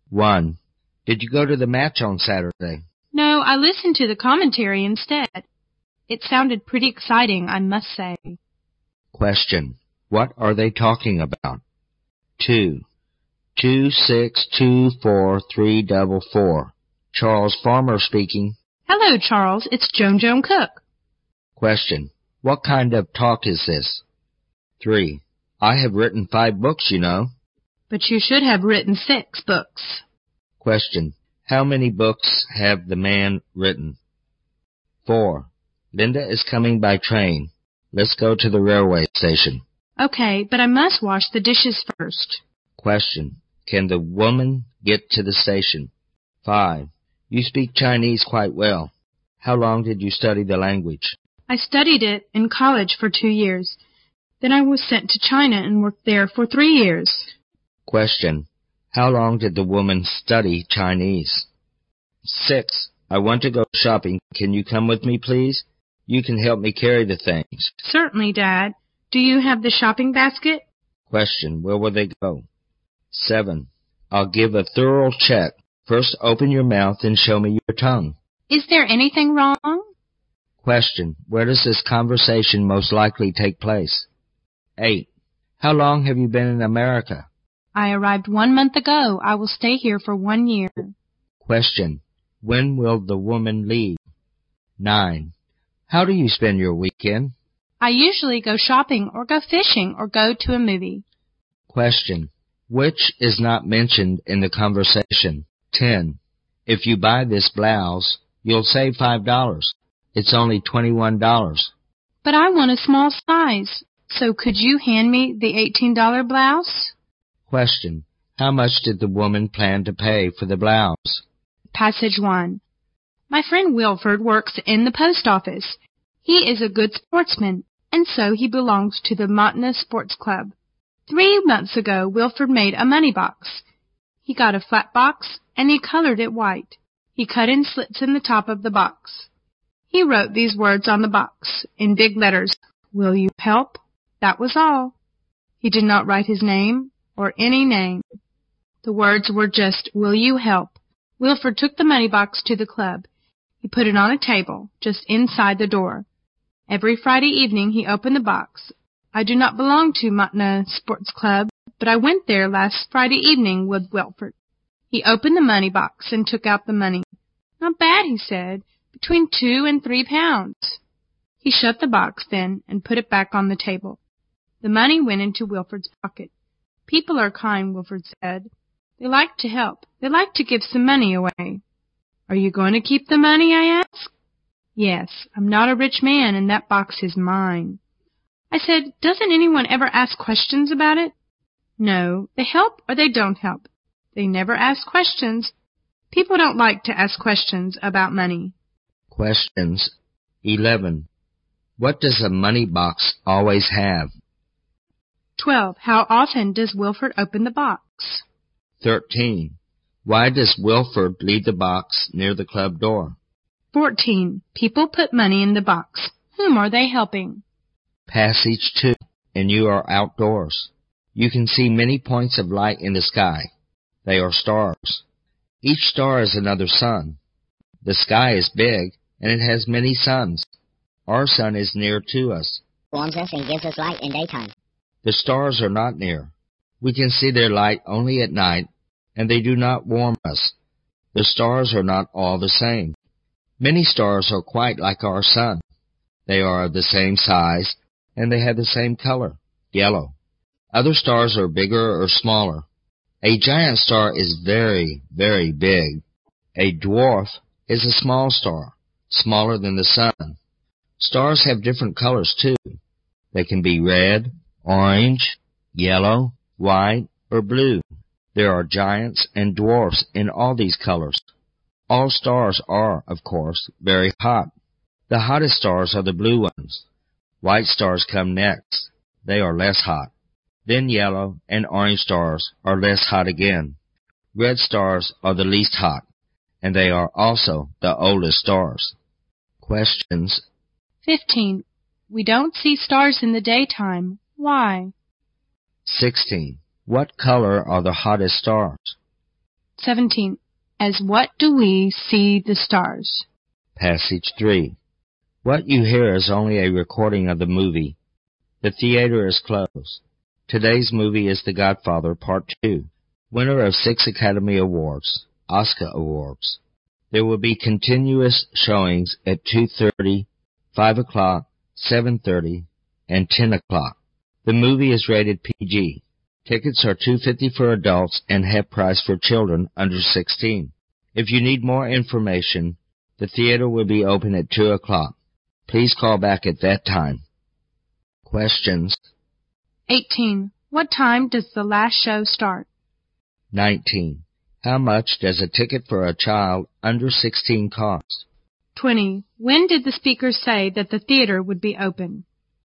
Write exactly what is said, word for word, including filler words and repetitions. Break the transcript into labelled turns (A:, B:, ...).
A: one. Did you go to the match on Saturday?
B: No, I listened to the commentary instead. It sounded pretty exciting, I must say.
A: Question. What are they talking about? two. Two six two four three double four. Charles Farmer speaking.
B: Hello, Charles. It's Joan Joan Cook.
A: Question. What kind of talk is this? three. I have written five books, you know.
B: But you should have written six books.
A: Question. How many books have the man written? four. Linda is coming by train. Let's go to the railway station.
B: Okay, but I must wash the dishes first.
A: Question. Can the woman get to the station? five. You speak Chinese quite well. How long did you study the language?
B: I studied it in college for two years. Then I was sent to China and worked there for three years.
A: Question. How long did the woman study Chinese? six. I want to go shopping. Can you come with me, please? You can help me carry the things.
B: Certainly, Dad. Do you have the shopping basket?
A: Question. Where will they go? seven. I'll give a thorough check. First, open your mouth and show me your tongue.
B: Is there anything wrong?
A: Question. Where does this conversation most likely take place? eight. How long have you been in America?
B: I arrived one month ago. I will stay here for one year.
A: Question. When will the woman leave? nine. How do you spend your weekend?
B: I usually go shopping or go fishing or go to a movie.
A: Question. Which is not mentioned in the conversation? ten. If you buy this blouse, you'll save five dollars. It's only twenty-one dollars.
B: But I want a small size, so could you hand me the eighteen dollar blouse?
A: Question. How much did the woman plan to pay for the blouse?
B: Passage one. My friend Wilford works in the post office. He is a good sportsman, and so he belongs to the Matna Sports Club. Three months ago, Wilford made a money box. He got a flat box, and he colored it white. He cut in slits in the top of the box. He wrote these words on the box, in big letters, Will you help? That was all. He did not write his name or any name. The words were just, Will you help? Wilford took the money box to the club. He put it on a table, just inside the door. Every Friday evening he opened the box. I do not belong to Matna Sports Club, but I went there last Friday evening with Wilford. He opened the money box and took out the money. Not bad, he said, between two and three pounds. He shut the box then and put it back on the table. The money went into Wilford's pocket. People are kind, Wilford said. They like to help. They like to give some money away. Are you going to keep the money, I asked. Yes, I'm not a rich man, and that box is mine. I said, doesn't anyone ever ask questions about it? No, they help or they don't help. They never ask questions. People don't like to ask questions about money.
A: Questions. eleven. What does a money box always have?
B: twelve. How often does Wilford open the box?
A: thirteen. Why does Wilford leave the box near the club door?
B: fourteen. People put money in the box. Whom are they helping?
A: Passage two. And you are outdoors. You can see many points of light in the sky. They are stars. Each star is another sun. The sky is big, and it has many suns. Our sun is near to us.
C: Warms us and gives us light in daytime.
A: The stars are not near. We can see their light only at night, and they do not warm us. The stars are not all the same. Many stars are quite like our sun. They are of the same size, and they have the same color, yellow. Other stars are bigger or smaller. A giant star is very, very big. A dwarf is a small star, smaller than the sun. Stars have different colors, too. They can be red, orange, yellow, white, or blue. There are giants and dwarfs in all these colors. All stars are, of course, very hot. The hottest stars are the blue ones. White stars come next. They are less hot. Then yellow and orange stars are less hot again. Red stars are the least hot, and they are also the oldest stars. Questions.
B: fifteen. We don't see stars in the daytime. Why?
A: sixteen. What color are the hottest stars?
B: seventeen. As what do we see the stars?
A: Passage three. What you hear is only a recording of the movie. The theater is closed. Today's movie is The Godfather Part two, winner of six Academy Awards, Oscar Awards. There will be continuous showings at two thirty, five o'clock, seven thirty, and ten o'clock. The movie is rated P G. Tickets are two dollars and fifty cents for adults and half price for children under sixteen. If you need more information, the theater will be open at two o'clock. Please call back at that time. Questions.
B: eighteen. What time does the last show start?
A: nineteen. How much does a ticket for a child under sixteen cost?
B: twenty. When did the speaker say that the theater would be open?